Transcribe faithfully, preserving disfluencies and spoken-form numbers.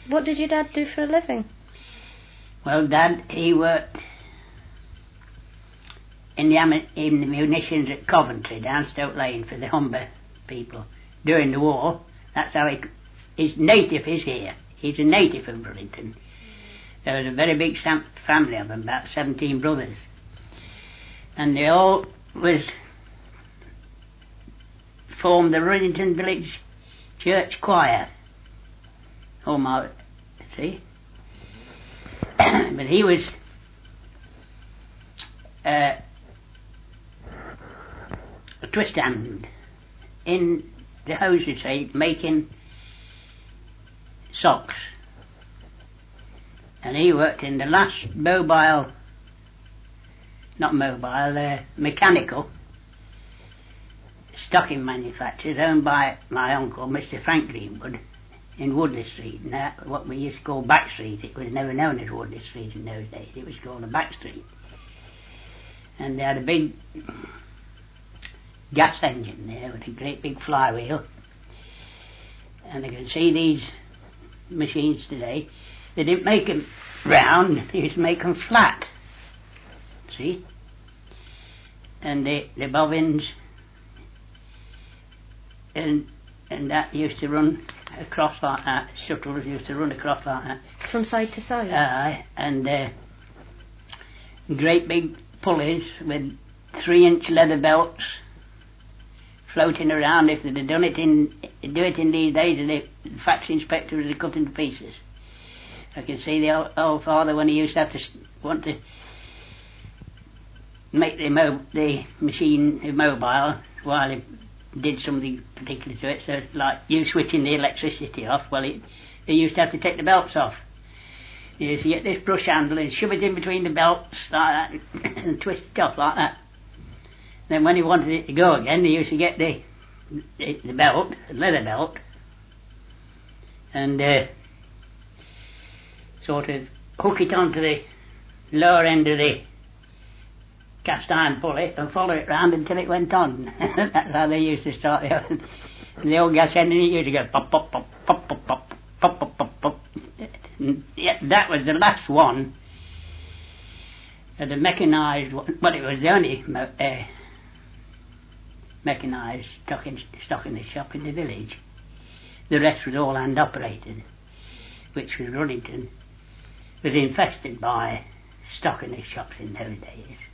What did your dad do for a living? Well, Dad, he worked in the, am- in the munitions at Coventry, down Stoke Lane, for the Humber people during the war. That's how he... His native is here. He's a native of Rullington. There was a very big sam- family of them, about seventeen brothers. And they all was... formed the Rullington Village Church Choir. Oh my... See? But he was... Uh, a twist hand in the hosiery trade, making socks. And he worked in the last mobile, not mobile, uh, mechanical stocking manufacturers owned by my uncle, Mister Frank Greenwood, in Woodley Street. Now, what we used to call Back Street. It was never known as Woodley Street in those days. It was called a Back Street. And they had a big gas engine there with a great big flywheel. And you can see these machines today. They didn't make them round, they used to make them flat. See? And the, the bobbins and and that used to run across like that. Shuttles used to run across like that. From side to side? Aye, uh, and uh, great big pulleys with three inch leather belts floating around. If they'd have done it in do it in these days, the factory inspector would have cut into pieces. I can see the old, old father when he used to have to want to make the mo- the machine mobile while he did something particular to it. So like you switching the electricity off, well, it, they used to have to take the belts off. You used to get this brush handle and shove it in between the belts like that and twist it off like that. Then when he wanted it to go again, they used to get the the, the belt, the leather belt, and uh, sort of hook it onto the lower end of the cast iron pulley and follow it round until it went on. That's how they used to start the oven. And the old gas engine used to go pop, pop, pop, pop, pop, pop, pop, pop, pop, pop. And yeah, that was the last one of the mechanised one. Well, it was the only uh, mechanised stock in, stock in the shop in the village. The rest was all hand operated, which was Rullington was infested by stock in the shops in those days.